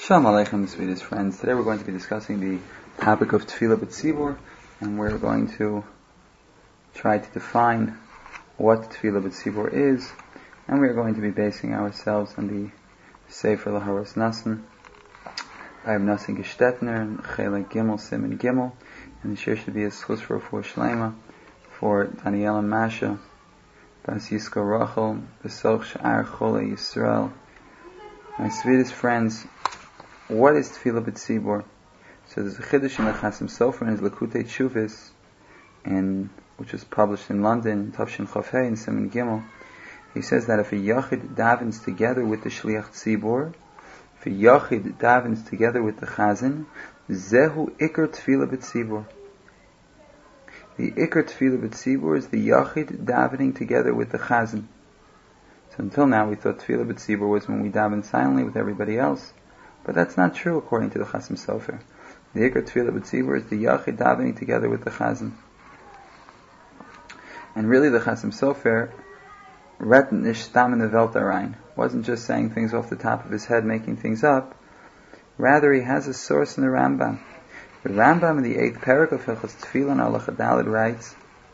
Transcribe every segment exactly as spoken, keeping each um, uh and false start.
Shalom Aleichem, sweetest friends. Today we're going to be discussing the topic of Tefillah B'Tzibur, and we're going to try to define what Tefillah B'Tzibur is, and we're going to be basing ourselves on the Sefer Laharos Nasan by Reb Nosson Gestetner, Chelek Gimel, Siman Gimel, and the share should be a schus for Refuah Shlema for Daniela Masha, Bas Yisco Rachel, Besoch Sha'ar Chole Yisrael. My sweetest friends, what is Tefillah B'Tzibur? So there's a Chiddush in the Chasim Sofer in his Lekutei Tshuvos, and which was published in London, Tavshin Chaf Hey in Siman Gimel. He says that if a Yachid davens together with the Shliach Tzibur, if a Yachid davens together with the Chazan, Zehu Ikar Tefillah B'Tzibur. The Ikar Tefillah B'Tzibur is the Yachid davening together with the Chazan. So until now we thought Tefillah B'Tzibur was when we daven silently with everybody else. But that's not true according to the Chasim Sofer. The Ikar Tefillah B'Tzibur is the Yachid davening together with the Chazan. And really the Chasim Sofer redt nicht stam in the Welt rein, wasn't just saying things off the top of his head, making things up. Rather, he has a source in the Rambam. The Rambam in the eighth parak of Hilchos Tefillah and Halacha Daled writes,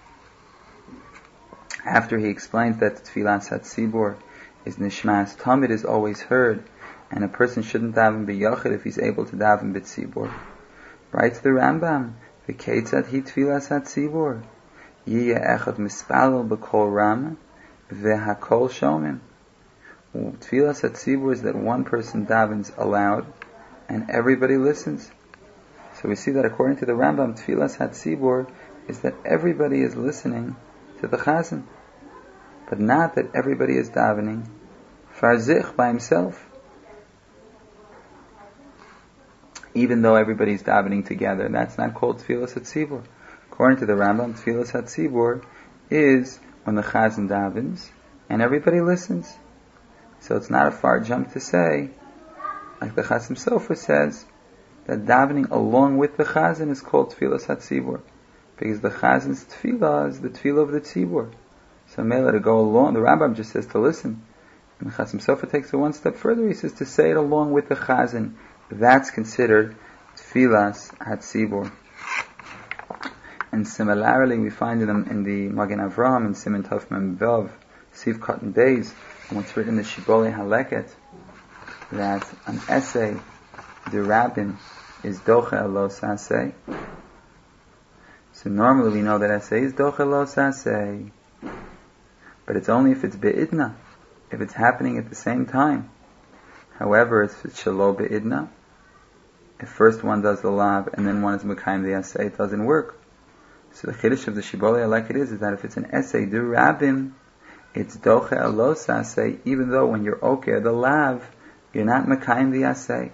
after he explains that Tefillas HaTzibur is Nishmas Tamid, is always heard, and a person shouldn't daven b'yachid if he's able to daven b'tzibur. Writes the Rambam, v'keitzad hi Tefillas HaTzibur, yiyeh echad mispalel b'kol ram, v'hakol shomim. Tefillas HaTzibur is that one person davens aloud, and everybody listens. So we see that according to the Rambam, Tefillas HaTzibur is that everybody is listening to the Chazan, but not that everybody is davening farzich by himself. Even though everybody is davening together, that's not called Tefillas HaTzibur. According to the Rambam, Tefillas HaTzibur is when the Chazan davens and everybody listens. So it's not a far jump to say, like the Chasim Sofer says, that davening along with the Chazan is called Tefillas HaTzibur, because the Chazan's tefillah is the tefillah of the tzibur. So mele to go along. The Rambam just says to listen, and the Chasim Sofer takes it one step further. He says to say it along with the Chazan. That's considered tefillas hatzibur. And similarly, we find in the, in the Magen Avraham and Siman Tov Mem Vav, Siv Cotton Beis, and what's written in the Shibbolei Haleket, that an essay, the rabbin, is doche elo saseh. So normally we know that essay is doche lo saseh, but it's only if it's be'idna, if it's happening at the same time. However, if it's shelo be'idna, if first one does the lav and then one is mekayim the essay, it doesn't work. So the chiddush of the Shibbolei like it is, is that if it's an essay du rabbim, it's doche lo saseh, even though when you're okay the lav, you're not mekayim the essay.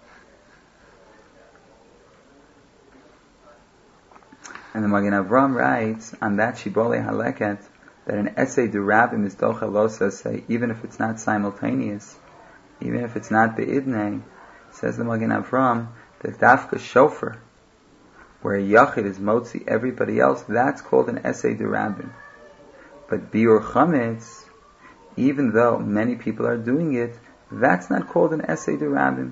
And the Magen Avraham writes on that Shibbolei Haleket that an essay du rabbim is doche lo saseh, even if it's not simultaneous, even if it's not be'idnei. Says the Magen Avraham that dafka shofar, where a yachid is motzi everybody else, that's called an essay du rabbim. But biur chametz, even though many people are doing it, that's not called an essay du rabbim.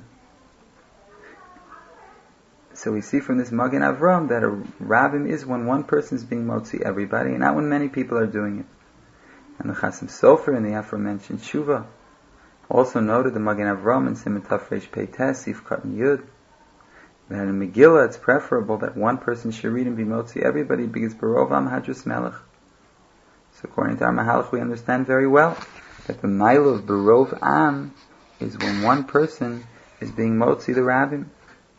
So we see from this Magen Avraham that a rabbim is when one person is being motzi everybody, and not when many people are doing it. And the Chasim Sofer in the aforementioned Tshuva also noted the Magen Avraham in Siman Tov Reish Pei Tes Sif Katan Yud that in Megillah it's preferable that one person should read and be motzi everybody, because Barov Am Hadras Melech. So according to our Mahalach we understand very well that the mile of Barov Am is when one person is being motzi the rabbim.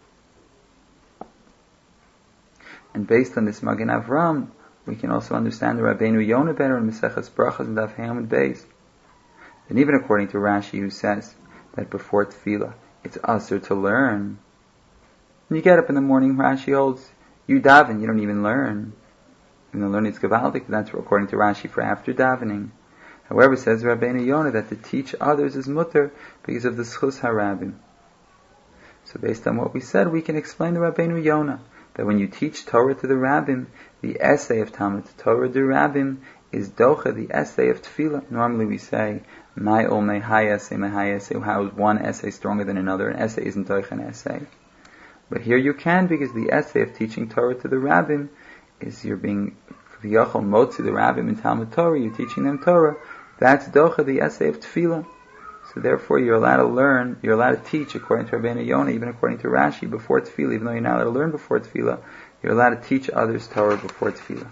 And based on this Magen Avraham, we can also understand the Rabbeinu Yonah better in Maseches Brachos and Daf Hamid Beis. And even according to Rashi, who says that before Tefillah, it's asur to learn. When you get up in the morning, Rashi holds, you daven, you don't even learn. Even though learning is gavaldik, that's according to Rashi for after davening. However, says Rabbeinu Yonah that to teach others is mutter because of the schus harabim. So based on what we said, we can explain to Rabbeinu Yonah that when you teach Torah to the rabbim, the essay of Talmud Torah du rabbim is docha the essay of tefillah. Normally we say, my ol my high essay, my high essay, how is one essay stronger than another? An essay isn't docha an essay. But here you can, because the essay of teaching Torah to the rabbim is you're being v'yachol motzi the rabbim in Talmud Torah, you're teaching them Torah. That's docha the essay of tefillah. So therefore you're allowed to learn, you're allowed to teach according to Rabbeinu Yonah, even according to Rashi, before tefillah, even though you're not allowed to learn before tefillah, you're allowed to teach others Torah before tefillah.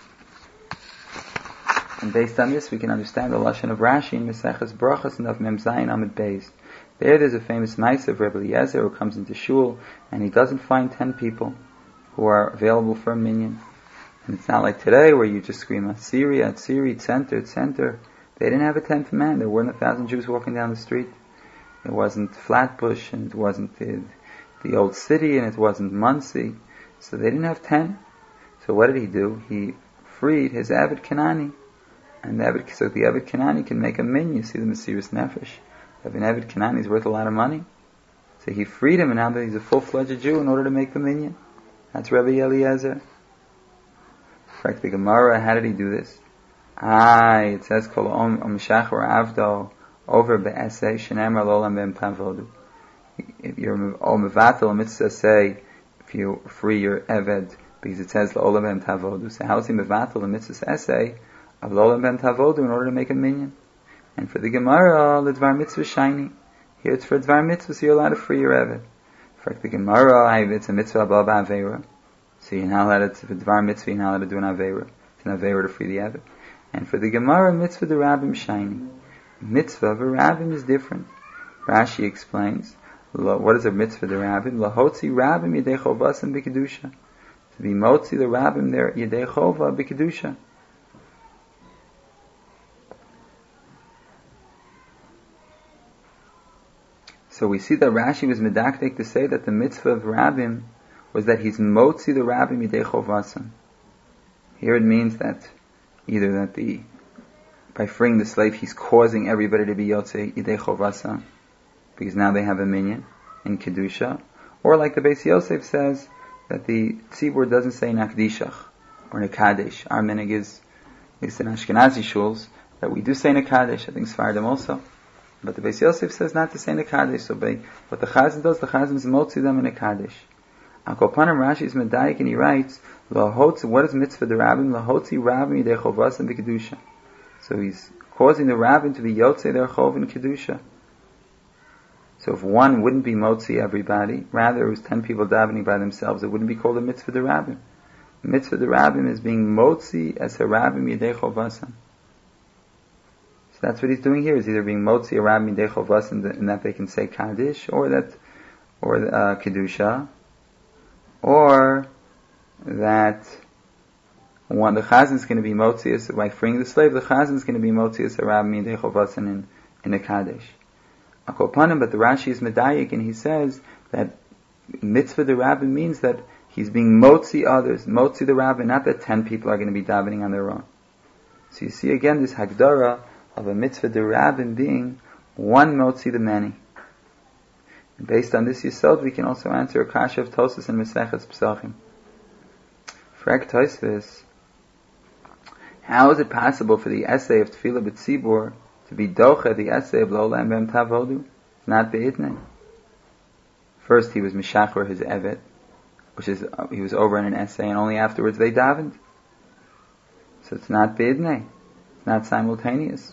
And based on this, we can understand the lashon of Rashi in Maseches Brachos and of Mem Zayin Amud Beis. There, there's a famous Maaseh of Rebbe Eliezer who comes into shul and he doesn't find ten people who are available for a minyan. And it's not like today where you just scream Atziri, Atziri, Tzenter, Tzenter. They didn't have a tenth man. There weren't a thousand Jews walking down the street. It wasn't Flatbush, and it wasn't the, the old city, and it wasn't Muncie. So they didn't have ten. So what did he do? He freed his Avid Kanani. And the Avid, so the Avid Kanani can make a min. You see the Mesiris Nefesh. If an Avid Kanani is worth a lot of money. So he freed him, and now that he's a full-fledged Jew in order to make the minyan. That's Rebbe Eliezer. Correct the Gemara, how did he do this? Ah, it says, Kol om shachar avdo over be'esei shenemar lolam ben pavodu. If you're mevatel, mitzvah say, if you free your Eved, because it says lolam ben tavodu. So how is he mevatel the mitzvah essay of lolam ben tavodu in order to make a minyan? And for the Gemara, the dvar mitzvah shiny. Here it's for dvar mitzvah, so you're allowed to free your Eved. For the Gemara, it's a mitzvah above avera. So you're not allowed to, for dvar mitzvah, you're not allowed to do an avera. It's an avera to free the Eved. And for the Gemara, mitzvah the rabbim shiny. Mitzvah of a rabbim is different. Rashi explains, what is a mitzvah the rabbim? Lahotzi rabbim yedei chovasam b'kedusha. To be motzi the rabbim there yedei chova b'kedusha. So we see that Rashi was medakdek to say that the mitzvah of rabbim was that he's motzi the rabbim yedei chovasam. Here it means that either that the by freeing the slave he's causing everybody to be yotzei yedei chovasam, because now they have a minyan in kedusha, or like the Beis Yosef says that the tzibur doesn't say nakdishach or nekadesh. Our minig is, at least in Ashkenazi shuls, that we do say nekadesh. I think Sfardim also. But the Beis Yosef says not to say nekadesh. So by, what the Chazan does, the Chazan is motzi them in nekadesh. Akopanim Rashi is medayik and he writes, Lahotzi, what is mitzvah the rabbin? Lahotzi rabbin yidei chovasam b'kedusha. So he's causing the rabbin to be yotzei their chov in kedusha. So if one wouldn't be motzi everybody, rather it was ten people davening by themselves, it wouldn't be called a mitzvah the rabbin. Mitzvah the rabbin is being motzi as a rabbin yidei chovasam. So that's what he's doing here. Is either being motzi a rabbin yidei chovasam, in that they can say kaddish, or that, or uh, kedusha, or that one, the chazan is going to be motzius by freeing the slave. The chazan is going to be motzius a rabbin yidei chovasam in in a kaddish. Akopanim, but the Rashi is medayik and he says that mitzvah the rabbin means that he's being motzi others, motzi the rabbin, not that ten people are going to be davening on their own. So you see again this hagdara of a mitzvah the rabbin being one motzi the many. And based on this yisod, we can also answer a kasha of Tosas and Mesechus Pesachim. Frek Tosfos, how is it possible for the essay of Tefillah B'tzibur to be docha the essay of Lolam Bem Tavodu? It's not be'itnei. First he was mishachar his evet, which is, uh, he was over in an essay, and only afterwards they davened. So it's not be'itnei. It's not simultaneous.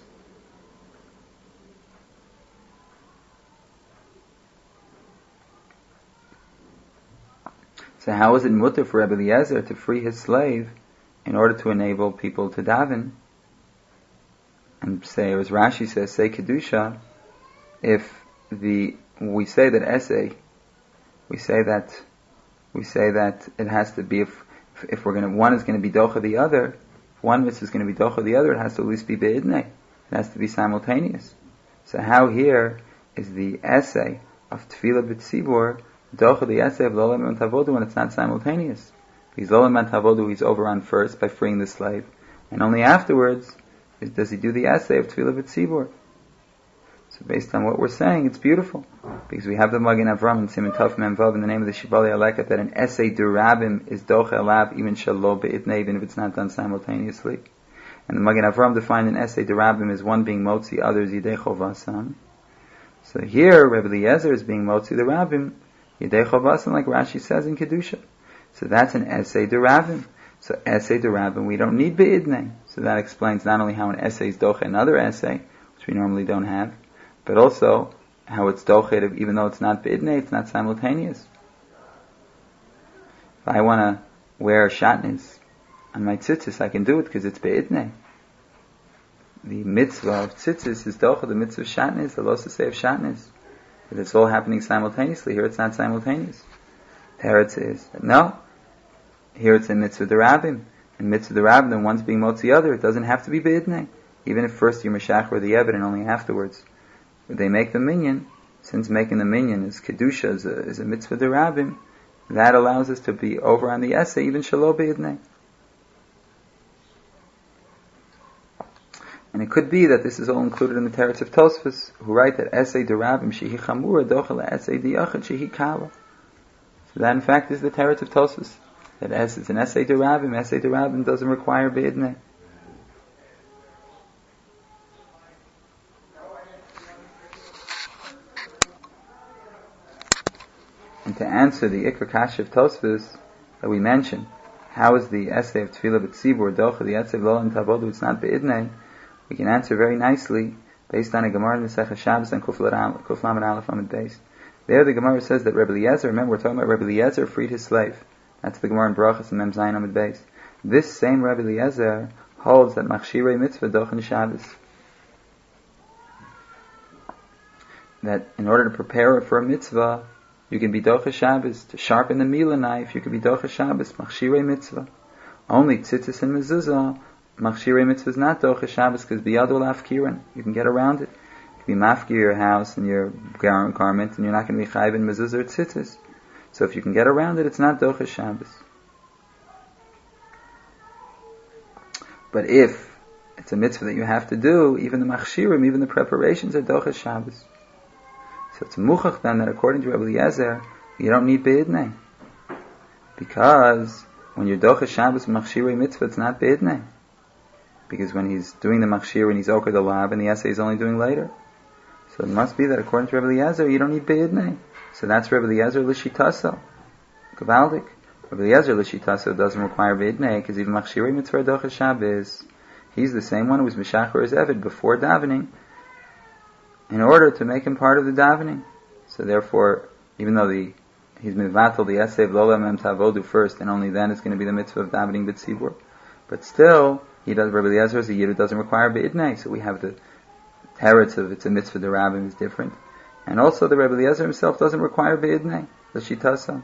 So how is it mutter for Rebbe Eliezer to free his slave in order to enable people to daven? And say, as Rashi says, say kedusha. If the we say that essay, we say that we say that it has to be if if we're going to one is going to be docha the other, if one mitzvah is going to be docha the other, it has to at least be beidnei. It has to be simultaneous. So how here is the essay of tefillah b'tzibur docha the essay of lolam and tavodu when it's not simultaneous? Because lolam and tavodu he's over on first by freeing the slave, and only afterwards does he do the essay of Tefillah B'tzibur. So based on what we're saying, it's beautiful. Because we have the Magen Avram and Siman Tov Mem Vav in the name of the Shibali Alekat that an essay derabim is docha alav even shalo be'itnei, even if it's not done simultaneously. And the Magen Avram defined an essay derabim as one being motzi, others yidei chovasan. So here, Rebbe Eliezer is being motzi the rabbim, yidei chovasan, like Rashi says in Kedusha. So that's an essay derabim. So essay derabim, we don't need beidnei. So that explains not only how an essay is doche another essay, which we normally don't have, but also how it's doche, even though it's not beidnei, it's not simultaneous. If I want to wear shatnez on my tzitzis, I can do it because it's be'idnei. The mitzvah of tzitzis is docha, the mitzvah of shatnez, the losa say of shatnez. But it's all happening simultaneously. Here it's not simultaneous. Teretz is, no. Here it's a mitzvah derabim. In mitzvah derabim, then one's being motzi other. It doesn't have to be be'idnei. Even if first you're meshach or the eved and only afterwards they make the minyan, since making the minyan is kedusha, is a, is a mitzvah derabim, that allows us to be over on the essay, even shalo be'idnei. And it could be that this is all included in the Teretz of Tosfos, who write that essay derabim shehi chamura dochel essay diyachad shehi kala. So that in fact is the Teretz of Tosfos, that as it's an essay derabim, essay derabim doesn't require be'idnei. And to answer the Ikra Kasha of Tosfos that we mentioned, how is the essay of Tefillah B'tzibur dochel the essay of Lo Lam Tavodu, it's not be'idnei, we can answer very nicely based on a Gemara in the Masechah Shabbos and Kuf Lamed Aleph Amud Beis. There the Gemara says that Rebbe Eliezer, remember we're talking about Rebbe Eliezer freed his slave. That's the Gemara in Brachos and Mem Zayin Amud Beis. This same Rebbe Eliezer holds that Machshirei Mitzvah Dochen Shabbos. That in order to prepare for a mitzvah, you can be Doche Shabbos. To sharpen the Mila knife, you can be Doche Shabbos, Machshirei Mitzvah. Only Tzitzis and Mezuzah, Machshirei Mitzvah is not Doche Shabbos because Biyadul Afkiran. You can get around it. You can be mafkir your house and your garment and you're not going to be chayv in mezuzah or tzitzis. So if you can get around it, it's not Doche Shabbos. But if it's a mitzvah that you have to do, even the machshirim, even the preparations are Doche Shabbos. So it's muchach then that according to Rebbe Eliezer, you don't need beidnei. Because when you're Doche Shabbos machshirei mitzvah, it's not beidnei. Because when he's doing the machshir and he's oker the lab and the essay he's only doing later. So it must be that according to Rebbe Eliezer, you don't need beidnei. So that's Rebbe Eliezer l'shitaso. Gavaldik. Rebbe Eliezer l'shitaso doesn't require beidnei because even machshirei mitzvah Doche Shabbos, he's the same one who was meshachar his eved before davening in order to make him part of the davening. So therefore, even though the he's mivatel the essay of lo lamem tavodu first, and only then it's going to be the mitzvah of davening b'tzibur. But still, he does. Rebbe Eliezer is a yid who doesn't require beidnei. So we have the teretz of it's a mitzvah. The rabbim is different, and also the Rebbe Eliezer himself doesn't require beidnei. The shitasa.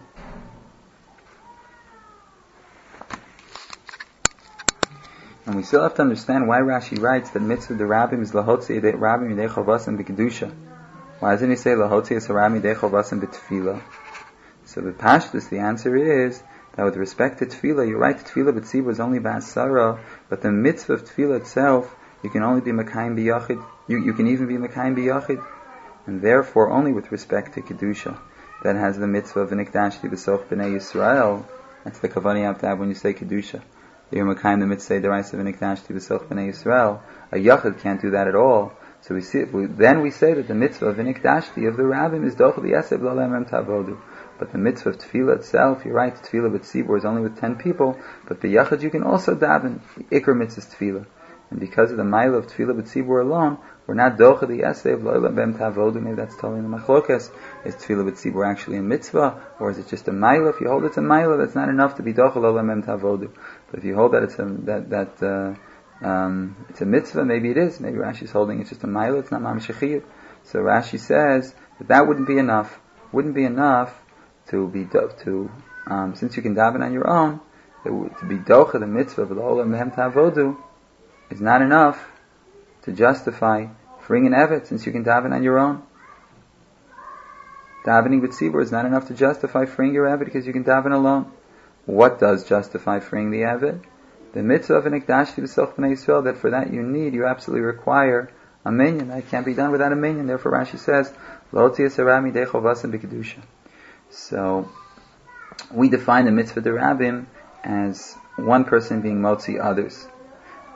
And we still have to understand why Rashi writes that mitzvah the rabbim is lahotzi yedei rabbim yedei chovasim b'kedusha. Why doesn't he say lahotzi yedei rabbim yedei chovasim b'tefillah? So the pashtus, the answer is that with respect to tefillah, you're right, tefillah b'tzibur is only b'asara, but the mitzvah of tefillah itself, you can only be makayim b'yachid, you, you can even be makayim b'yachid, and therefore only with respect to kedusha, that has the mitzvah of v'nikdashti b'soch b'nei Yisrael. That's the kavanah you have to have when you say kedusha. You're makayim the mitzvah deraisa v'nikdashti b'soch b'nei Yisrael. A yachid can't do that at all. So we see, we, then we say that the mitzvah of v'nikdashti of the rabbim is dochel yaseh lo lamem tavodu. But the mitzvah of tefillah itself, you're right, tefillah b'tzibur is only with ten people, but the yachid you can also daven. The ikr mitzvah is tefillah. And because of the mile of tefillah b'tzibur alone, we're not dochel the yaseh of lo lamem tavodu. Maybe that's totally in the machlokas. Is tefillah b'tzibur actually a mitzvah, or is it just a mile? If you hold it's a mile, that's not enough to be dochel lo lamem tavodu. But if you hold that it's a, that, that, uh, um, it's a mitzvah, maybe it is. Maybe Rashi's holding it's just a mile, it's not mamish chiyuv. So Rashi says that that wouldn't be enough. Wouldn't be enough to be to um, since you can daven on your own, to be docha the mitzvah of the olam mehem tavodu is not enough to justify freeing an evet since you can daven on your own. Davening with tzibur is not enough to justify freeing your evet because you can daven alone. What does justify freeing the evet? The mitzvah of an ikdashti b'soch b'nei Yisrael, that for that you need, you absolutely require a minyan. That can't be done without a minyan. Therefore Rashi says, lo tiyas harami dei chovasim b'kedusha. So, we define the mitzvah derabim as one person being motzi others.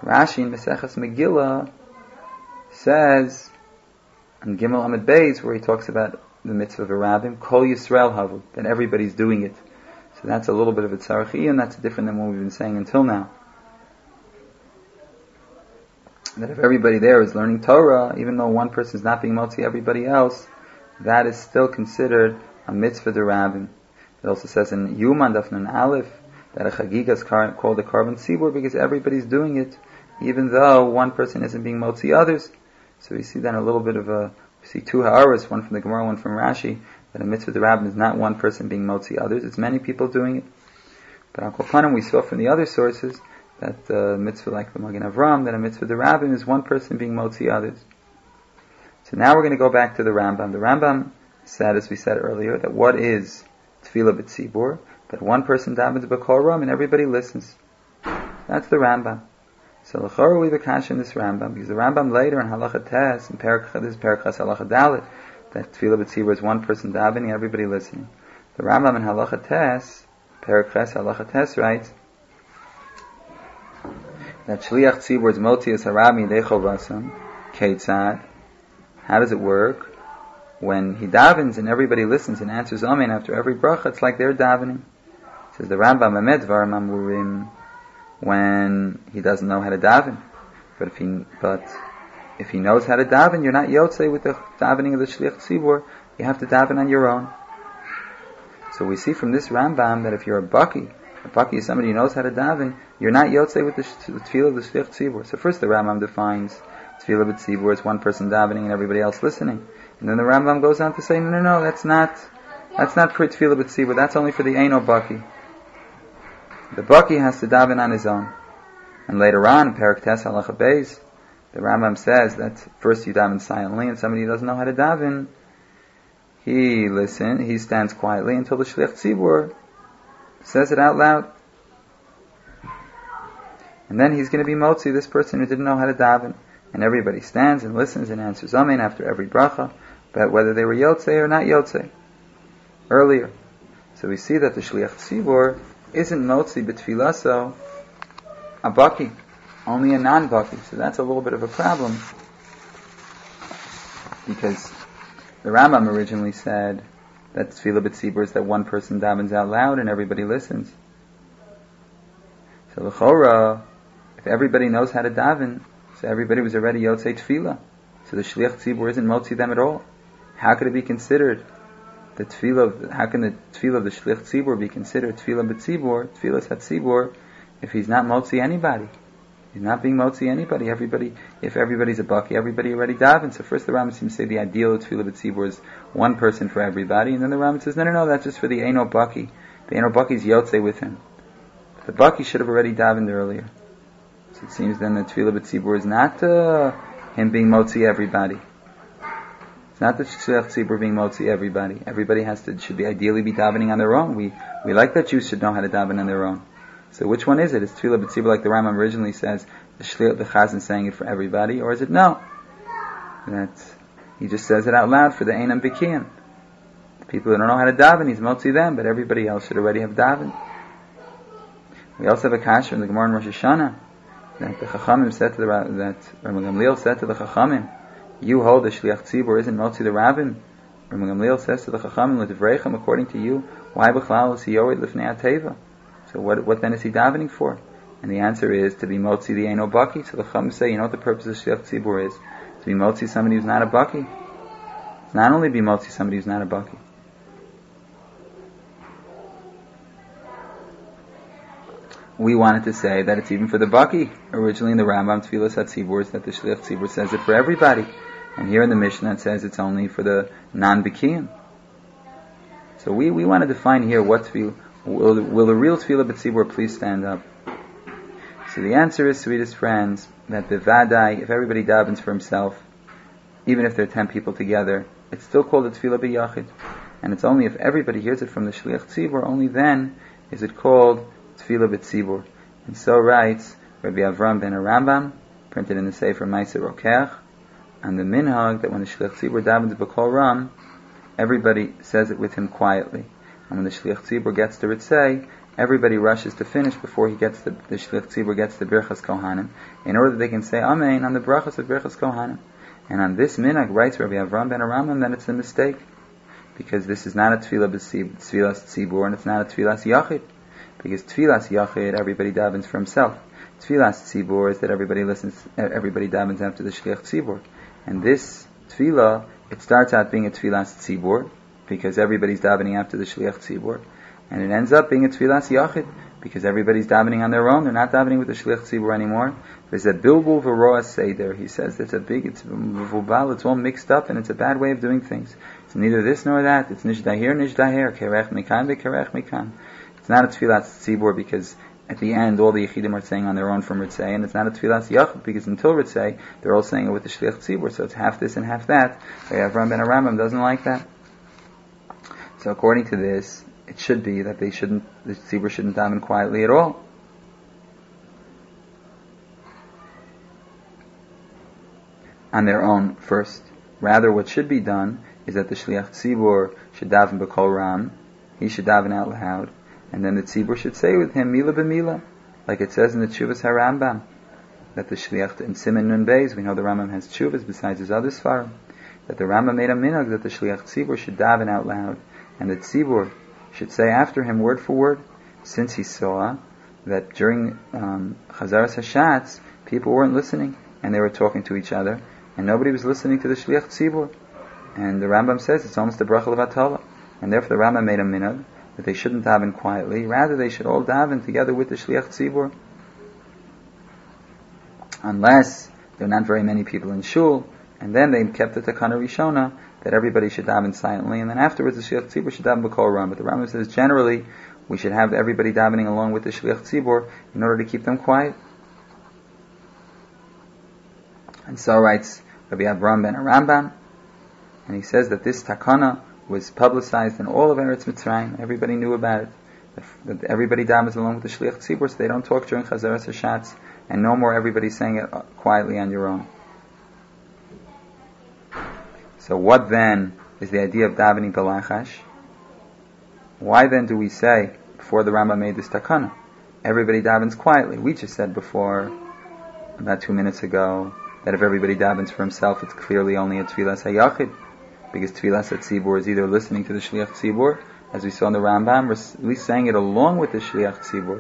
Rashi in Maseches Megillah says, in Gimel Amud Beis, where he talks about the mitzvah of a rabbim, Kol Yisrael Havu, that everybody's doing it. So that's a little bit of a tzarech, and that's different than what we've been saying until now. That if everybody there is learning Torah, even though one person is not being motzi everybody else, that is still considered a mitzvah de rabbim. It also says in Yuman Daf Nun Aleph that a chagiga is called a carbon tzibur because everybody's doing it, even though one person isn't being motzi others. So we see then a little bit of a, we see two ha'aras, one from the Gemara, one from Rashi, that a mitzvah de rabbim is not one person being motzi others, it's many people doing it. But on Kol Panim we saw from the other sources that a uh, mitzvah like the Magen Avram, that a mitzvah de rabbim is one person being motzi others. So now we're going to go back to the Rambam. The Rambam said, as we said earlier, that what is tefillah b'tzibur? That one person davens b'kol ram and everybody listens. That's the Rambam. So l'chorah we b'kash in this Rambam, because the Rambam later in Halacha Tes, in Perak, this is Perak Ches Halacha Dalet, that tefillah b'tzibur is one person davening and everybody listening. The Rambam in Halacha Tes, Perak Ches Halacha Tes writes that shliach tzibur is motius harami dechol rasam keitzad. How does it work? When he davens and everybody listens and answers amen after every bracha, it's like they're davening. It says the Rambam Amed Dvarim Amurim, when he doesn't know how to daven. But if he, but if he knows how to daven, you're not yotzei with the davening of the shliach tzibur. You have to daven on your own. So we see from this Rambam that if you're a baki, a baki is somebody who knows how to daven, you're not yotzei with the tefillah of the shliach tzibur. So first the Rambam defines tefillah b'tzibur is one person davening and everybody else listening. And then the Rambam goes on to say, no, no, no, that's not, that's not for tefillah b'tzibur, that's only for the Eino Baki. The Baki has to daven on his own. And later on, in Perak Tes Halacha Beis, the Rambam says that first you daven silently, and somebody who doesn't know how to daven, he listens, he stands quietly until the Shliach Tzibur says it out loud. And then he's going to be motzi, this person who didn't know how to daven. And everybody stands and listens and answers amen after every bracha, but whether they were yotzei or not yotzei earlier. So we see that the shliach tzibur isn't motzi b'tfilaso a baki, only a non-baki. So that's a little bit of a problem, because the Rambam originally said that tefillah b'tzibur is that one person davens out loud and everybody listens. So l'chora, if everybody knows how to daven, so everybody was already yotzei tefillah. So the shliach tzibur isn't motzi them at all. How could it be considered the tefillah? Of, how can the tefillah of the shliach tzibur be considered tefillah b'tzibur, tefillah hatzibur, if he's not motzi anybody? He's not being motzi anybody. Everybody, if everybody's a baki, everybody already davens. So first the Rambam seems to say the ideal of tefillah b'tzibur is one person for everybody, and then the Rambam says no, no, no, that's just for the Eino Baki. The Eino Baki is yotzei with him. The baki should have already davened earlier. So it seems then that tefillah b'tzibur is not uh, him being motzi everybody. It's not the shliach tzibur being motzi everybody. Everybody has to should be ideally be davening on their own. We we like that Jews should know how to daven on their own. So which one is it? Is tefillah b'tzibur like the Rambam originally says, the shliach the chazan saying it for everybody, or is it no? That he just says it out loud for the einam b'kiyim. The people who don't know how to daven, he's motzi them, but everybody else should already have davened. We also have a kasha in the Gemara in Rosh Hashanah that the Chachamim said to the that Rabbi Gamliel said to the Chachamim, you hold the shliach tzibur isn't motzi the rabbim. Rabbi Gamliel says to the Chachamim, l'divreichem, according to you, why b'chlal is he yored lifnei ateva? So what what then is he davening for? And the answer is to be motzi the Eino Baki. So the Chachamim say, you know what the purpose of shliach tzibur is? To be motzi somebody who's not a baki. It's not only be motzi somebody who's not a baki. We wanted to say that it's even for the baki. Originally in the Rambam Tfilas HaTzibur is that the Shliach Tzibur says it for everybody. And here in the Mishnah it says it's only for the non-Bikiyim. So we, we want to define here what tefillah, will, will the real Tfilah B'Tzibur please stand up? So the answer is, sweetest friends, that the Vadai, if everybody davens for himself, even if there are ten people together, it's still called a Tfilah B'Yachid. And it's only if everybody hears it from the Shliach Tzibur, only then is it called Tefillah b'tzibur. And so writes Rabbi Avram ben Rambam, printed in the Sefer Ma'aser Rokeach, and the minhag that when the shliach tzibur davens b'kol ram, everybody says it with him quietly. And when the shliach tzibur gets to Ritzei, everybody rushes to finish before he gets the, the Shliach Tzibur gets the Birchas Kohanim, in order that they can say Amen on the brachas of Birchas Kohanim. And on this minhag, writes Rabbi Avram ben Aramam, then it's a mistake, because this is not a Tefillah Tfilas Tzibur, and it's not a Tfilas Yachid, because Tfilas Yachid, everybody davens for himself. Tfilas Tzibur is that everybody listens, everybody davens after the Shliach Tzibur. And this Tefillah, it starts out being a Tfilas Tzibur, because everybody's davening after the Shliach Tzibur. And it ends up being a Tfilas Yachid, because everybody's davening on their own. They're not davening with the Shliach Tzibur anymore. There's a Bilbul V'roa Seder. He says it's a big, it's Vubal, it's all mixed up, and it's a bad way of doing things. It's neither this nor that. It's Nishdahir, Nishdahir, Kerech Mikan, Kerech Mikan. It's not a Tfilas Tzibur, because at the end all the Yechidim are saying on their own from Ritzay, and it's not a Tfilas Yachid, because until Ritzay, they're all saying it with the Shliach Tzibur, so it's half this and half that. Avram ben Aramam doesn't like that. So according to this, it should be that they shouldn't, the Tzibur shouldn't daven quietly at all. On their own first. Rather, what should be done is that the Shliach Tzibur should daven b'kol ram, he should daven out loud, and then the Tzibur should say with him, Mila b'mila, like it says in the Tshuvas HaRambam, that the Shliach, in Siman Nun Beis, we know the Rambam has Tshuvas besides his other Sfarim, that the Rambam made a minhag that the Shliach Tzibur should daven out loud, and the Tzibur should say after him word for word, since he saw that during um, Chazaras HaShatz, people weren't listening, and they were talking to each other, and nobody was listening to the Shliach Tzibur. And the Rambam says it's almost a bracha levatala. And therefore the Rambam made a minhag that they shouldn't daven quietly, rather they should all daven together with the Shliach Tzibur. Unless there are not very many people in shul, and then they kept the Takana Rishona, that everybody should daven silently, and then afterwards the Shliach Tzibur should daven b'kol ram. But the Rambam says generally we should have everybody davening along with the Shliach Tzibur in order to keep them quiet. And so writes Rabbi Avram ben Arambam, and he says that this takana was publicized in all of Eretz Mitzrayim. Everybody knew about it. That everybody davens along with the Shliach Tzibur, so they don't talk during Chazaras HaShatz, and no more everybody saying it quietly on your own. So what then is the idea of davening b'lachash? Why then do we say, before the Rambam made this takana, everybody davens quietly? We just said before, about two minutes ago, that if everybody davens for himself, it's clearly only a Tfilas HaYachid, because Tfilas HaTzibur is either listening to the Shliach Tzibur, as we saw in the Rambam, or at least saying it along with the Shliach Tzibur.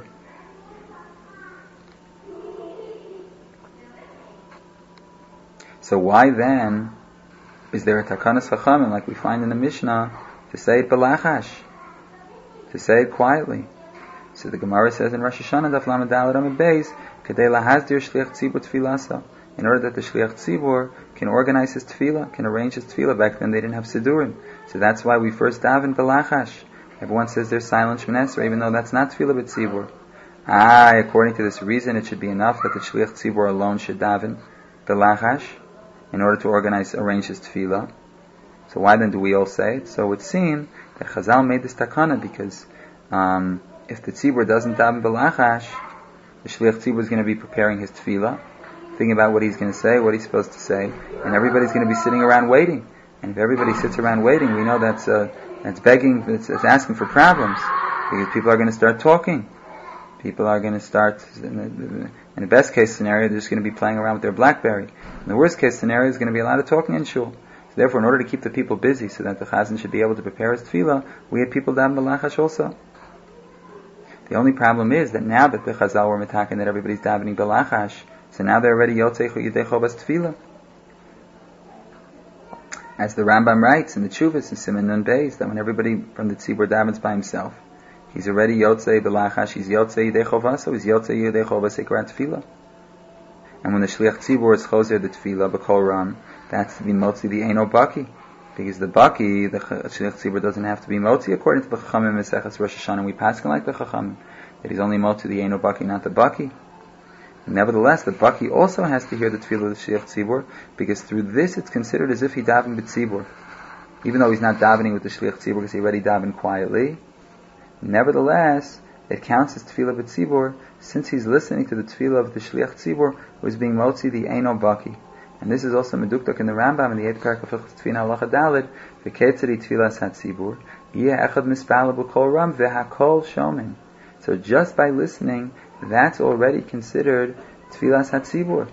So why then is there a Takanas Chachamim, like we find in the Mishnah, to say it b'lachash, to say it quietly? So the Gemara says in Rosh Hashanah, Daf Lamed Daled Amud Beis, Kedei lahazdir Shliach Tzibur Tfilasa, in order that the Shliach Tzibur can organize his tefillah, can arrange his tefillah. Back then they didn't have Sidurim. So that's why we first daven b'lachash. Everyone says there's silent Shemon Esrei, even though that's not tefillah b'tzibur. Ah, according to this reason, it should be enough that the Shliach Tzibur alone should daven b'lachash in order to organize, arrange his tefillah. So why then do we all say it? So it would seem that Chazal made this takana because um, if the Tzibur doesn't daven b'lachash, the Shliach Tzibur is going to be preparing his tefillah, thinking about what he's going to say, what he's supposed to say, and everybody's going to be sitting around waiting. And if everybody sits around waiting, we know that's uh, that's begging, it's, it's asking for problems, because people are going to start talking. People are going to start, in the, in the best case scenario, they're just going to be playing around with their BlackBerry. In the worst case scenario, there's going to be a lot of talking in shul. So therefore, in order to keep the people busy, so that the chazan should be able to prepare his tefillah, we had people daven b'lachash also. The only problem is that now that the chazal were metaken that everybody's davening b'lachash, so now they're already yotzei yidei chobas tefillah. As the Rambam writes in the Tshuvas in Siman Nun Beis, that when everybody from the tzibur davens by himself, he's already yotzei b'lachash, he's yotzei yidei chobas, so he's yotzei yidei chobas ikrat tefillah. And when the shliach tzibur is choser the tefillah b'kol ram, that's to be motzi the eino baki, because the baki, the shliach tzibur doesn't have to be motzi according to the chachamim Maseches Rosh Hashanah. We paskin like the chachamim that he's only motzi the eino baki, not the baki. Nevertheless, the baki also has to hear the tefillah of the shliach tzibur, because through this it's considered as if he davened b'tzibur, even though he's not davening with the shliach tzibur because he already davened quietly. Nevertheless, it counts as tefillah b'tzibur since he's listening to the tefillah of the shliach tzibur who is being motzi the eino baki. And this is also medukdok in the Rambam in the eighth parak of Hilchos Tefillah Halacha Daled, v'ketzeri tefillas hatzibur yeh echad mispala b'kol ram v'hakol shomin. So just by listening, that's already considered Tfilas HaTzibur.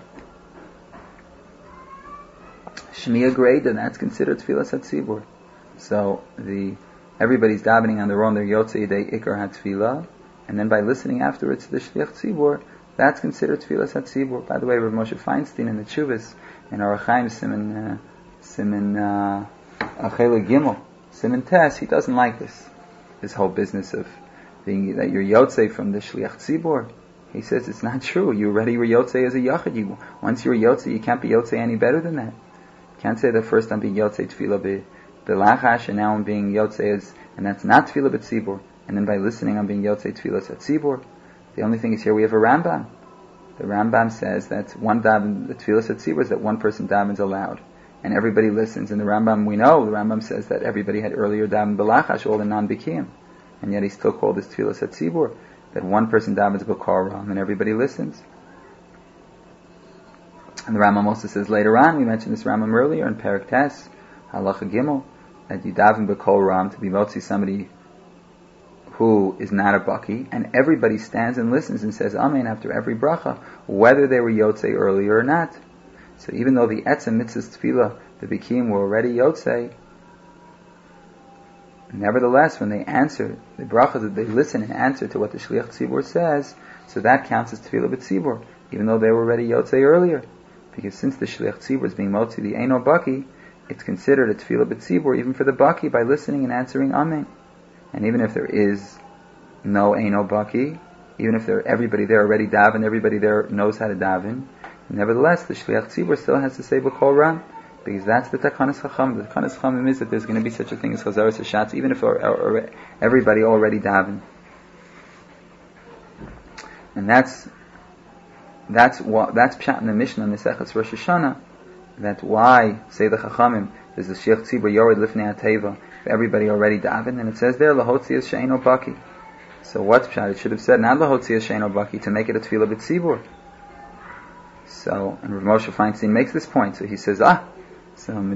Shmiya Greida, that's considered Tfilas HaTzibur. So the everybody's davening on their own, their Yotzei Yedei Ikar HaTfilah, and then by listening afterwards to the Shliach Tzibur, that's considered Tfilas HaTzibur. By the way, Rav Moshe Feinstein in the Tshuvas, in Orach Chaim Siman, uh, Siman, uh, Achela Gimel, Siman Tes, he doesn't like this. This whole business of being, that you're Yotzei from the Shliach Tzibur. He says it's not true. You already were Yotzei as a Yachid. You, once you're Yotzei, you can't be Yotzei any better than that. You can't say that first I'm being Yotzei Tfilah B'Lachash, and now I'm being Yotzei as, and that's not Tfilah B'Tzibur. And then by listening, I'm being Yotzei Tfilas HaTzibur. The only thing is here we have a Rambam. The Rambam says that one daven, the Tfilas HaTzibur is that one person davens aloud, and everybody listens. And the Rambam, we know, the Rambam says that everybody had earlier daven B'Lachash, all the non-Bikiyim, and yet he still called this Tfilas HaTzibur, that one person davens B'Kol Ram, and everybody listens. And the Rambam also says later on, we mentioned this Rambam earlier in Perek Tes, Halacha Gimel, that you daven B'Kol Ram to be motzi somebody who is not a baki, and everybody stands and listens and says Amen after every bracha, whether they were Yotzei earlier or not. So even though the Etzem Mitzvahs Tefillah, the Bikim were already Yotzei, nevertheless, when they answer the brachas, they listen and answer to what the Shliach Tzibur says, so that counts as Tefillah B'Tzibur, even though they were already Yotzei earlier. Because since the Shliach Tzibur is being Motzi, the Eino Baki, it's considered a Tefillah B'Tzibur, even for the Baki, by listening and answering Amen. And even if there is no Eino Baki, even if there, everybody there already daven, everybody there knows how to daven, nevertheless, the Shliach Tzibur still has to say B'Kol Ram, because that's the Takanas Chacham. The Takanas Chacham is that there's going to be such a thing as Chazaras Hashatz, even if or, or, or everybody already daven. And that's that's what that's Pshat in the Mishnah, Meseches Rosh Hashanah. That's why, say the Chachamim, there's the Shliach Tzibur Yored Lifnei HaTeva, everybody already daven, and it says there, Lahotzias She'eino Baki. So what's Pshat? It should have said, not Lahotzias She'eino Baki, to make it a Tefillah B'Tzibur. So, and Rav Moshe Feinstein makes this point, so he says, ah, so from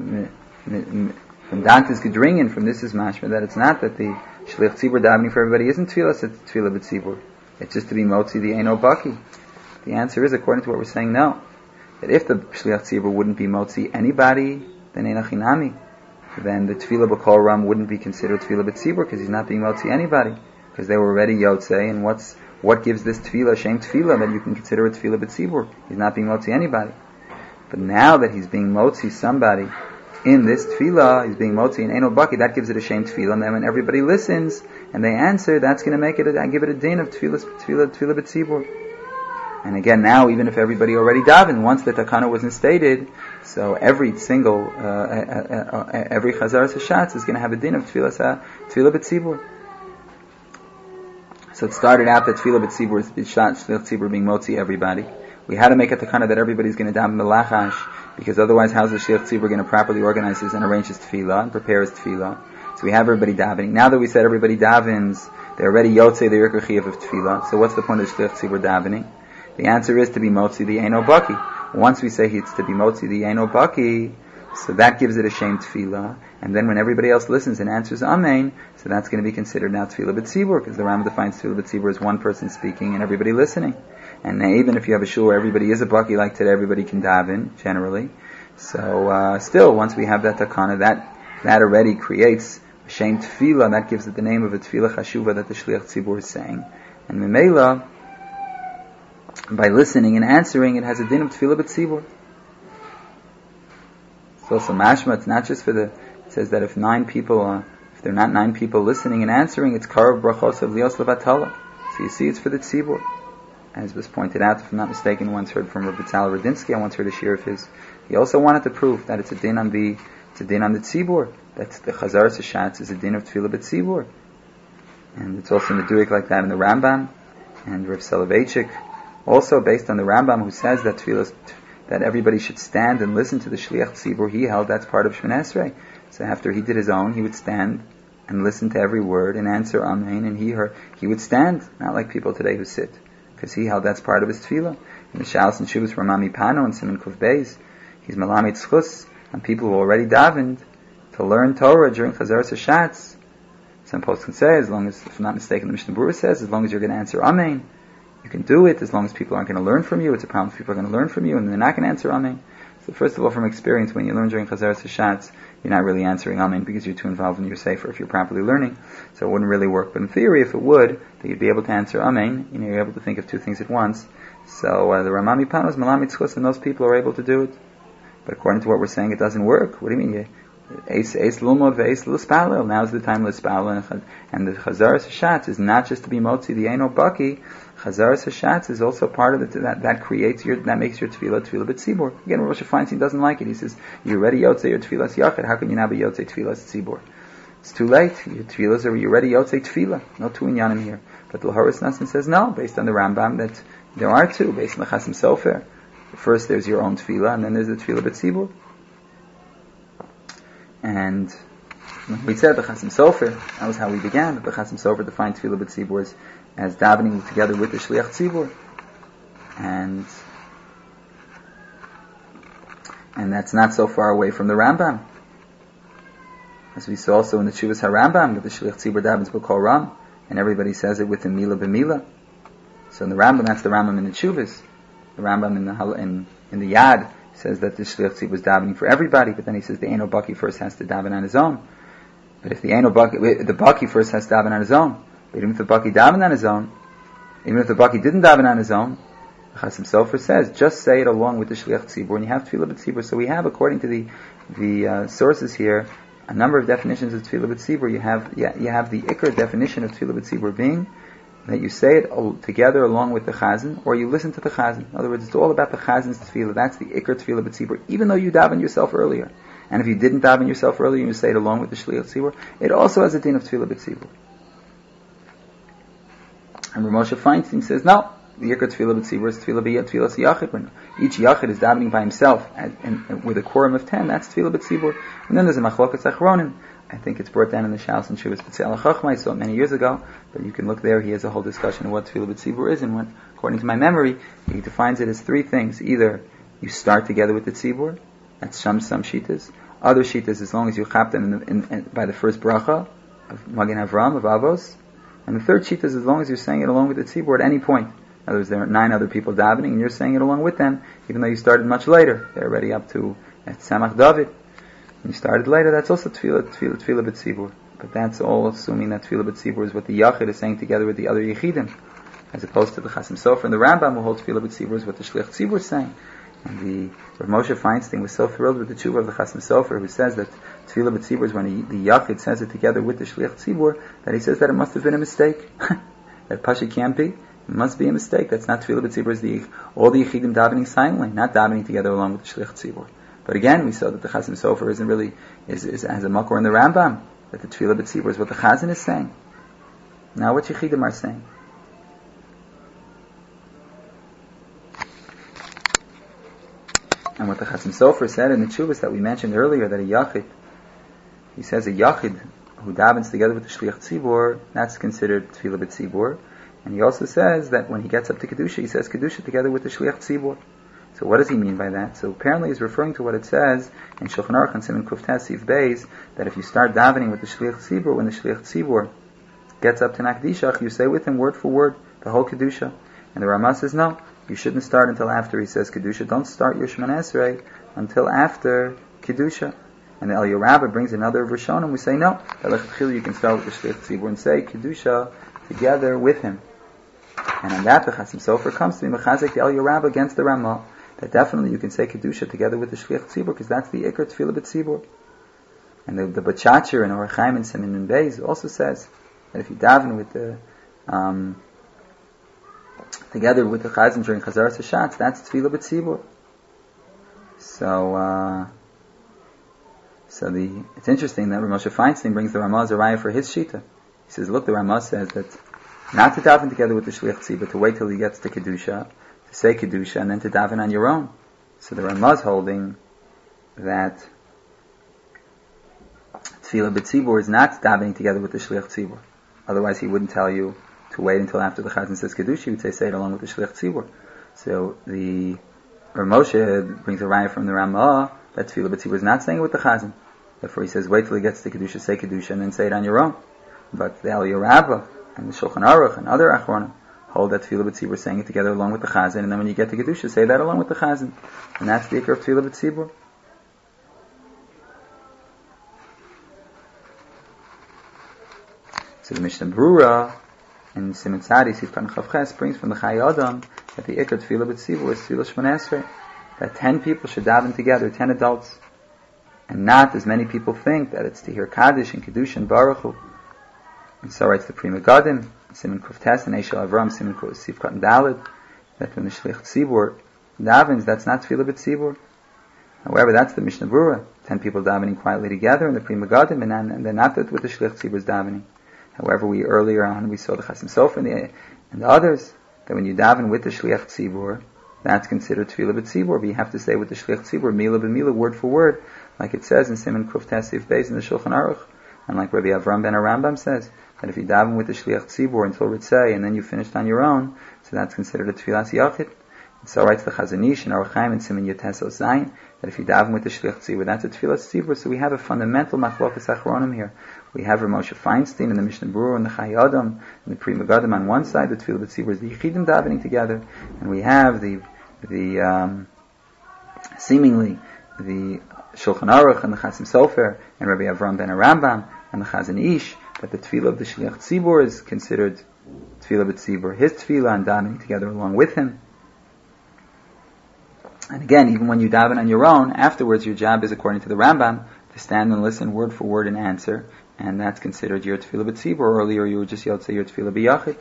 Dante's Gedringen, from this is mashma, that it's not that the Shliach Tzibur davening for everybody isn't Tefillah, it's Tefillah B'Tzibur. It's just to be Motzi the Eino Baki. The answer is, according to what we're saying, no. That if the Shliach Tzibur wouldn't be Motzi anybody, then Einachinami. Then the Tefillah B'Kol Ram wouldn't be considered Tefillah B'Tzibur, because he's not being Motzi anybody. Because they were already Yotzei, and what's, what gives this Tefillah, Shem Tefillah, that you can consider it Tefillah B'Tzibur? He's not being Motzi anybody. But now that he's being Motzi somebody in this Tefillah, he's being Motzi in Eino Baki, that gives it a Shem Tefillah, and then when everybody listens, and they answer, that's going to make it, a, give it a din of Tefillah, Tefillah, Tefillah B'Tzibur. And again, now, even if everybody already davened, once the takana was instated, so every single, uh, uh, uh, uh, every Chazaras Hashatz is going to have a din of Tefillah Tefillah B'Tzibur. So it started out that Tefillah B'Tzibur is B'Shat Shliach Tzibur being Motzi everybody. We had to make a takana that everybody's going to daven B'Lachash, because otherwise how's the Shliach Tzibur going to properly organize his and arrange his Tefillah and prepare his Tefillah? So we have everybody davening. Now that we said everybody davens, they're already Yotzei the Yirkei Chiyuv of Tefillah. So what's the point of Shliach Tzibur davening? The answer is to be Motzi the Eino Baki. Once we say it's to be Motzi the Eino Baki, so that gives it a Shem Tefillah. And then when everybody else listens and answers Amen, so that's going to be considered now Tefillah B'Tzibur, because the Rambam defines Tefillah B'Tzibur as one person speaking and everybody listening. And even if you have a shul where everybody is a Baki like today, everybody can daven, generally. So, uh, still, once we have that takana, that, that already creates a Shem Tefillah, that gives it the name of a Tefillah Chashuva that the Shliach Tzibur is saying. And Memela, by listening and answering, it has a din of Tefillah B'Tzibur. It's also mashma, it's not just for the, it says that if nine people are, if there are not nine people listening and answering, it's Karav Brachos of Lios Levatala. So you see, it's for the Tzibur. As was pointed out, if I'm not mistaken, once heard from Rabbi Tzal Radinsky, I once heard a shir of his, he also wanted to prove that it's a din on the, it's a din on the Tzibur, that the Chazaras Hashatz is a din of Tefillah B'Tzibur. And it's also meduik like that in the Rambam, and Rav Soloveitchik, also based on the Rambam, who says that tefillah, that everybody should stand and listen to the Shliach Tzibur, he held that's part of Shemoneh Esrei. So after he did his own, he would stand and listen to every word and answer Amen, and he heard, he would stand, not like people today who sit, because he held that's part of his tefillah. In the Shalos and Shuvas from Mami Pano and Simon Kuf Beis, he's Malamit Schus on people who already davened to learn Torah during Chazaras Hashatz. Some posts can say, as long as, if I'm not mistaken, the Mishnah Berurah says, as long as you're going to answer Amen, you can do it. As long as people aren't going to learn from you, it's a problem if people are going to learn from you and they're not going to answer Amen. So first of all, from experience, when you learn during Chazaras Hashatz, you're not really answering Amen because you're too involved in your sefer if you're properly learning. So it wouldn't really work. But in theory, if it would, that you'd be able to answer Amen, you know, you're able to think of two things at once. So uh, the Ramah Mipanos, Malam Mitzchus, and those people are able to do it. But according to what we're saying, it doesn't work. What do you mean? Eis Lulmod ve'eis L'Spalel. Now's the time L'Spalel. And the Chazaras Hashatz is not just to be Motzi, the Eino Baki. Chazaras Hashatz is also part of it, that, that creates your, that makes your Tefillah, Tefillah B'tzibur. Again, Rosh Feinstein doesn't like it. He says, you're ready Yotzei, your Tefillah Yachid. How can you now be Yotzei Tefillah Tzibur? It's too late. Your Tefillahs are, you're ready Yotzei Tefillah. No two inyanim here. But the Horace Nassim says no, based on the Rambam, that there are two, based on the Chasim Sofer. First there's your own Tefillah, and then there's the Tefillah B'tzibur. And we said the Chasim Sofer, that was how we began, that the Chasim Sofer defined Tefillah B'tzibur as, as davening together with the Shliach Tzibur. And and that's not so far away from the Rambam. As we saw also in the Tshuvas HaRambam, that the Shliach Tzibur davens B'kol Ram, and everybody says it with the Mila B'Mila. So in the Rambam, that's the Rambam in the Tshuvas. The Rambam in the in, in the Yad says that the Shliach Tzibur was davening for everybody, but then he says the Eino Baki first has to daven on his own. But if the Eino Baki, the Baki first has to daven on his own, but even if the Baki daven on his own, even if the Baki didn't daven on his own, the Chasim Sofer says, just say it along with the Shliach Tzibur, and you have Tefillah B'tzibur. So we have, according to the the uh, sources here, a number of definitions of Tefillah B'tzibur. You have yeah, you have the Iker definition of Tefillah B'tzibur being that you say it all together along with the Chazan, or you listen to the Chazan. In other words, it's all about the Chazan's Tefillah. That's the Iker Tefillah B'tzibur, even though you daven yourself earlier. And if you didn't daven yourself earlier, you say it along with the Shliach Tzibur, it also has a din of Tefillah B'tzibur. And Rav Moshe Feinstein says, no, the Iker Tefillah B'tzibur is Tefillah B'yat, Tefillah Yachid. When each Yachid is davening by himself, and, and, and with a quorum of ten, that's Tefillah B'tzibur. And then there's a Machlokas Achronim. I think it's brought down in the Shals and Shuvas B'tzei Chachma. I saw it many years ago, but you can look there. He has a whole discussion of what Tefillah B'tzibur is, and what, according to my memory, he defines it as three things. Either you start together with the Tzibur, that's some some Shitas. Other Shitas, as long as you chap them in the, in, in, by the first bracha of Magen Avram, of Avos. And the third Shitas, as long as you're saying it along with the Tzibur at any point. In other words, there are nine other people davening, and you're saying it along with them, even though you started much later. They're already up to at Samach David. You started later, that's also Tefillah, Tefillah, Tefillah B'tzibur. But that's all assuming that Tefillah B'tzibur is what the Yachid is saying together with the other Yechidim. As opposed to the Chasim Sofer and the Rambam, who hold Tefillah B'tzibur is what the Shliach Tzibur is saying. And the Rav Moshe Feinstein was so thrilled with the tshuva of the Chasim Sofer, who says that Tefillah B'tzibur is when he, the Yachid says it together with the Shliach Tzibur, that he says that it must have been a mistake. That Pasha can't be. It must be a mistake. That's not Tefillah B'tzibur, is the, all the Yechidim davening silently, not davening together along with the Shliach Tzibur. But again, we saw that the Chasim Sofer isn't really, is, is has a makor in the Rambam, that the Tefillah B'tzibur is what the Chazan is saying. Now what Yechidim are saying. And what the Chasim Sofer said in the Tshuvas that we mentioned earlier, that a Yachid, he says a Yachid who davens together with the Shliach Tzibur, that's considered Tefillah B'tzibur. And he also says that when he gets up to Kedusha, he says Kedusha together with the Shliach Tzibur. So what does he mean by that? So apparently he's referring to what it says in Shulchan Aruch and Siman Kuf Tes Sif Beis, that if you start davening with the Shliach Tzibur, when the Shliach Tzibur gets up to Nakdishach, you say with him word for word the whole Kedusha. And the Ramah says no, you shouldn't start until after he says Kedusha. Don't start your Shemana Esrei until after Kedusha. And the El Yerabah brings another of Rishonim. We say no, you can start with the Shliach Tzibur and say Kedusha together with him. And on that the Chasim Sofer comes to be Mechazek the El Yerabah against the Ramah, that definitely you can say Kedusha together with the Shliach Tzibur, because that's the Iker Tefillah B'tzibur. And the, the Bachacher and Orach Chaim and Siman Beis also says that if you daven with the um, together with the Chazan during Chazaras Hashatz, that's Tefillah B'tzibur. So, uh, so the it's interesting that Rav Moshe Feinstein brings the Ramah as a raya for his shita. He says, look, the Ramah says that not to daven together with the Shliach Tzibur, to wait till he gets to Kedusha, to say Kedusha, and then to daven on your own. So the Ramah is holding that Tefillah B'tzibur is not davening together with the Shliach Tzibur. Otherwise he wouldn't tell you to wait until after the Chazan says Kedusha, he would say, say it along with the Shliach Tzibur. So the Rav Moshe brings a raya from the Ramah that Tefillah B'tzibur is not saying it with the Chazan. Therefore he says, wait till he gets to Kedusha, say Kedusha, and then say it on your own. But the Aliyah Rabbah and the Shulchan Aruch and other Achronim hold that Tefillah B'tzibur, saying it together along with the Chazan, and then when you get to Kedusha, say that along with the Chazan. And that's the Ikar of Tefillah B'tzibur. So the Mishnah Brura in Siman Tzadi, Sifkan Chavches, brings from the Chai Adam that the Ikar Tefillah B'tzibur is Tefillah Shmoneh Esrei, that ten people should daven together, ten adults, and not as many people think that it's to hear Kaddish and Kiddush and Baruch Hu. And so writes the Pri Megadim, Siman Kuf Tes and Eishel Avram, Siman Kuf Sifkat and Daled, that when the Shliach Tzibur davens, that's not Tefillah B'tzibur. However, that's the Mishnah Brura, ten people davening quietly together in the Pri Megadim, and, and they're not that with the Shliach Tzibur's davening. However, we earlier on we saw the Chasim Sofer and the, and the others that when you daven with the Shliach Tzibur, that's considered Tefillah B'tzibur. But you have to say with the Shliach Tzibur, Mila b'Mila, word for word, like it says in Siman Kuf Tes Sif Beis in the Shulchan Aruch, and like Rabbi Avram ben Arambam says that if you daven with the Shliach Tzibur until Ritzei and then you finished on your own, so that's considered a Tefillas Yachid. And so writes the Chazon Ish and Aruch Chaim and Siman Yotes Zayin that if you daven with the Shliach Tzibur, that's a Tefillas Tzibur. So we have a fundamental Machlokas Achronim here. We have Rav Moshe Feinstein and the Mishnah Brura and the Chai Adam and the Pri Megadim on one side, the Tefillah B'tzibur is the Yechidim davening together, and we have the the um, seemingly the Shulchan Aruch and the Chasim Sofer and Rabbi Avram ben Arambam and the Chazon Ish that the Tefillah of the Shliach Tzibur is considered Tefillah B'tzibur, his Tefillah, and davening together along with him. And again, even when you daven on your own, afterwards your job is, according to the Rambam, to stand and listen word for word and answer, and that's considered your Tefillah B'tzibur. Earlier you were just yelled say your Tefillah B'yachid.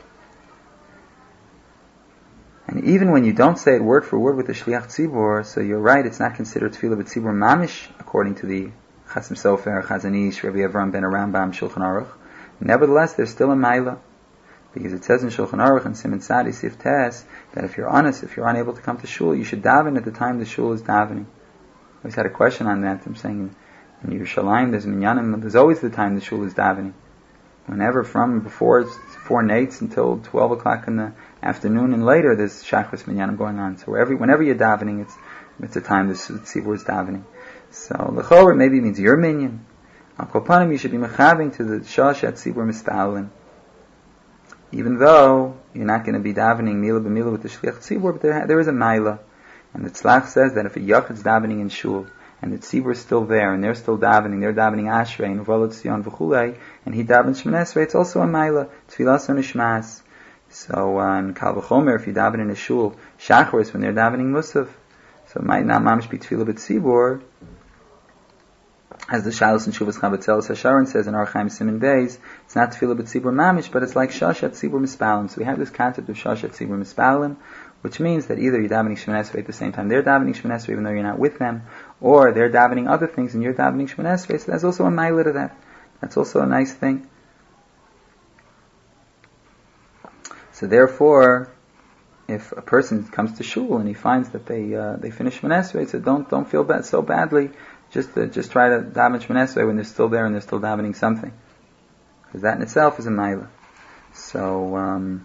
And even when you don't say it word for word with the Shliach Tzibur, so you're right, it's not considered Tefillah B'tzibur mamish, according to the Chasim Sofer, Chazon Ish, Rabbi Avram ben Arambam, Shulchan Aruch. Nevertheless, there's still a Maila, because it says in Shulchan Aruch and Siman Tzadi Sif Tes that if you're honest, if you're unable to come to shul, you should daven at the time the shul is davening. I always had a question on that. I'm saying in Yerushalayim, there's minyanim, there's always the time the shul is davening. Whenever from before four nates until twelve o'clock in the afternoon and later, there's shachris minyanim going on. So every whenever you're davening, it's it's the time the tzibur is davening. So l'chorah maybe it means your minyan. Al kol panim, you should be mechaving to the shah shat tzibur mispalin. Even though you're not going to be davening mila b'mila with the shliach tzibur, but there there is a maila, and the tzlach says that if a yachid's davening in shul and the tzibur is still there, and they're still davening, they're davening Ashrei, and Uvalot Tzion v'chulei, and he davens Shmoneh Esrei, it's also a Maila, Tfilas Nishmas. So, uh, in Kal V'chomer, if you daven in a shul, Shachris, when they're davening Musaf, so it might not mamish be Tfilah B'tzibur, as the Shalos and Shuvas Chabatzelis HaSharon says in Aruch Chaim Siman Beis, it's not Tfilah B'tzibur mamish, but it's like Shashat Tzibur Mispalim. So we have this concept of Shashat Tzibur Mispalim, which means that either you're davening Shmoneh Esrei at the same time they're davening Shmoneh Esrei, even though you're not with them, or they're davening other things and you're davening Shmoneh Esrei. So there's also a mailah to that. That's also a nice thing. So therefore, if a person comes to shul and he finds that they uh, they finish Shmoneh Esrei, so don't don't feel bad so badly. Just uh, just try to daven Shmoneh Esrei when they're still there and they're still davening something, because that in itself is a mailah. So. Um,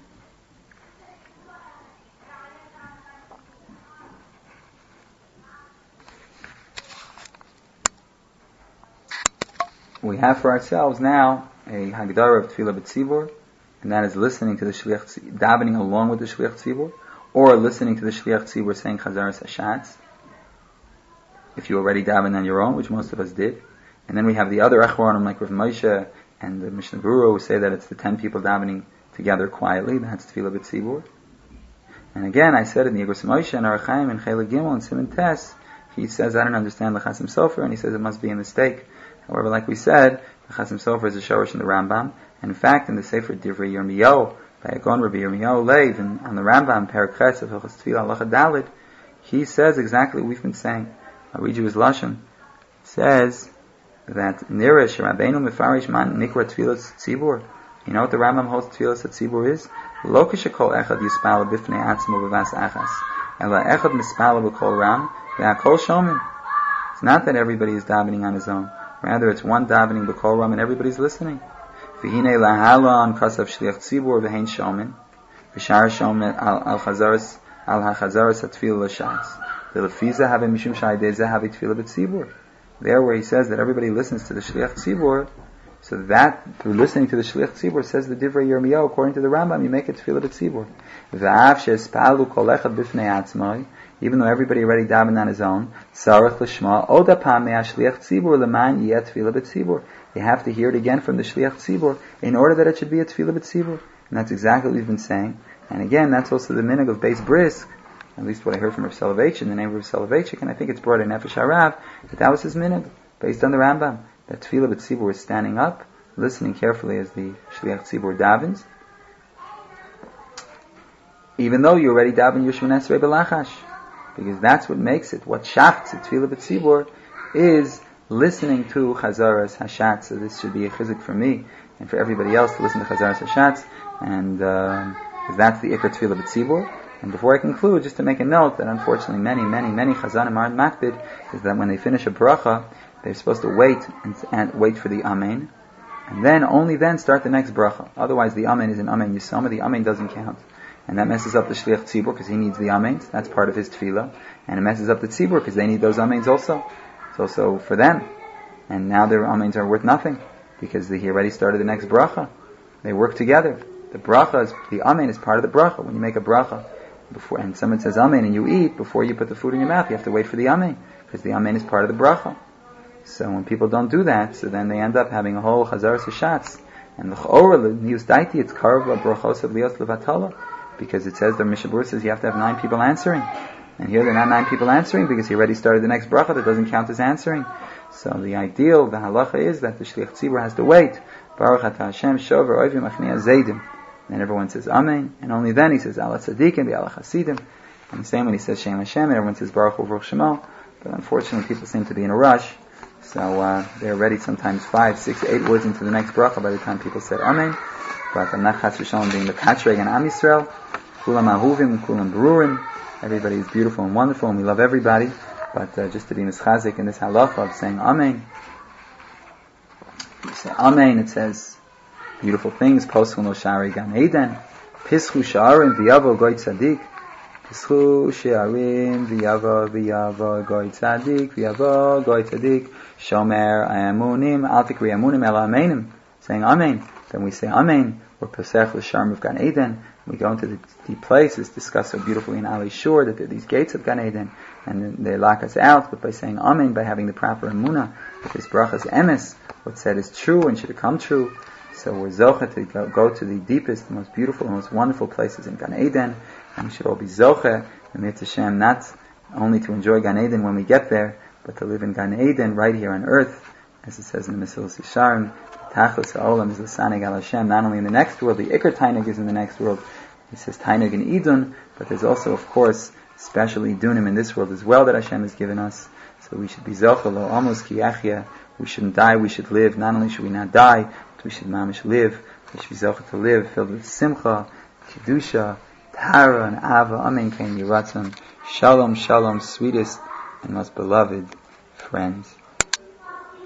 We have for ourselves now a Hagdara of Tefillah B'tzibur, and that is listening to the Shliach Tzibur, davening along with the Shliach Tzibur, or listening to the Shliach Tzibur saying Chazaras Hashatz, if you already davened on your own, which most of us did. And then we have the other Achronim like Rav Moshe and the Mishnah Brura who say that it's the ten people davening together quietly, that's Tefillah B'tzibur. And again, I said in the Yigros Moshe and Aruch Chaim and Chelik Gimel and Siman Tes, he says, I don't understand the Chasim Sofer, and he says it must be a mistake. However, like we said, the Chasim Sofer is a shorish in the Rambam, and in fact, in the Sefer Divrei Yirmiyahu, by Agon Rabbi Yirmiyahu Leiv, and on the Rambam, Perek Ches of Hilchos Tefillah Halacha Daled, he says exactly what we've been saying. I'll read you his lashon. He says that Nirish Rabbeinu Mefarish Man Nikra Tfilas Tzibur. You know what the Rambam holds Tfilas Tzibur is? Lo kishakol echad yispala b'fnei atzmo b'vas achas, ela echad mispala b'kol ram ve'akol shomin. It's not that everybody is davening on his own. Rather, it's one davening b'kol ram and everybody's listening. V'hinei lahala on kasav shliach tzibur v'hein shomin v'shar shomin al chazaras al hachazaras hatfil l'shas v'lefiza have mishum shaydei zeh have tefillah b'tzibur. There, where he says that everybody listens to the shliach tzibur, So that, through listening to the Shliach Tzibur, says the Divrei Yirmiyahu, according to the Rambam, you make it Tefillah B'Tzibur. V'av she'espallu kol echad b'fnei atzmai, even though everybody already davened on his own, Sarach l'shma, od apam me'ashliach tzibur l'man yeh tefillah b'tzibur. You have to hear it again from the Shliach Tzibur in order that it should be a tefillah b'tzibur. And that's exactly what we've been saying. And again, that's also the minhag of Beis Brisk, at least what I heard from Rav Soloveitchik, the name of Rav Soloveitchik, and I think it's brought in Nefesh Harav, that that was his minhag, based on the Rambam, that tefillah b'tzibur is standing up, listening carefully as the Shliach Tzibur davens, even though you already daven Yeshua Nesrei B'Lachash. Because that's what makes it. What shafts it, Tefillah B'Tzibur, is listening to Chazaras Hashatz. So this should be a chizuk for me and for everybody else to listen to Chazaras Hashatz. And um, because that's the Ikar Tefillah B'Tzibur. And before I conclude, just to make a note that unfortunately many, many, many Chazanim aren't makbid, is that when they finish a bracha, they're supposed to wait and, and wait for the Amen. And then, only then, start the next bracha. Otherwise, the Amen is an Amen Yisama. The Amen doesn't count. And that messes up the Shliach Tzibur because he needs the Amens. That's part of his tefillah. And it messes up the Tzibur because they need those Amens also. It's also for them. And now their Amens are worth nothing because he already started the next bracha. They work together. The bracha is, the Amen is part of the bracha. When you make a bracha, before, and someone says Amen and you eat, before you put the food in your mouth, you have to wait for the Amen because the Amen is part of the bracha. So when people don't do that, so then they end up having a whole Chazaras Hashatz. And the Ch'orah, the Nius Daiti, it's Karv LaBrachos of Lios Levatala. Because it says, the Mishnah Berurah says you have to have nine people answering. And here they're not nine people answering because he already started the next bracha that doesn't count as answering. So the ideal, the halacha is that the Shliach Tzibur has to wait. Baruch atah Hashem shover oivim achniya zaydim. Then everyone says Amen. And only then he says Ala Tzadikim, the Ala Chasidim. And the same when he says Shem Hashem, and everyone says Baruch Hu Baruch Shemo. But unfortunately people seem to be in a rush. So uh, they're already sometimes five, six, eight words into the next bracha by the time people said Amen. But I'm not chas v'shalom being the Katreg and Am Yisrael. Kulam ahuvim, kulam berurim. Everybody is beautiful and wonderful, and we love everybody. But uh, just to be mischazik in this halacha of saying Amen. You say Amen, it says beautiful things. Poschul no shari gan Eden. Pischu sha'arim v'yavo goy tzadik. Pischu sha'arim v'yavo v'yavo goy tzadik. V'yavo goy tzadik. Shomer ayamunim. Al tikri ayamunim el amenim. Saying Amen. Then we say Amen. Or Pesach l'sharm of Gan Eden. We go into the deep places, discuss so beautifully in Ali Shur that there are these gates of Gan Eden, and they lock us out. But by saying Amen, by having the proper emunah, that this bracha is emes, what's said is true and should come true. So we're zoche to go, go to the deepest, the most beautiful, the most wonderful places in Gan Eden, and we should all be zoche, and Mitzvah Hashem, not only to enjoy Gan Eden when we get there, but to live in Gan Eden right here on earth, as it says in the Mesilas Yesharim. Tachlis ha'olam is the Saneg al Hashem, not only in the next world, the Iker Tainug is in the next world. He says Tainug in Idun, but there's also, of course, especially Dunim in this world as well that Hashem has given us. So we should be Zochel lo amos ki yachya. We shouldn't die, we should live. Not only should we not die, but we should mamish live. We should be Zochel to live, filled with Simcha, Kedusha, Tahara, and Ava. Amen. Kain Yiratzon. Shalom, shalom, sweetest and most beloved friends.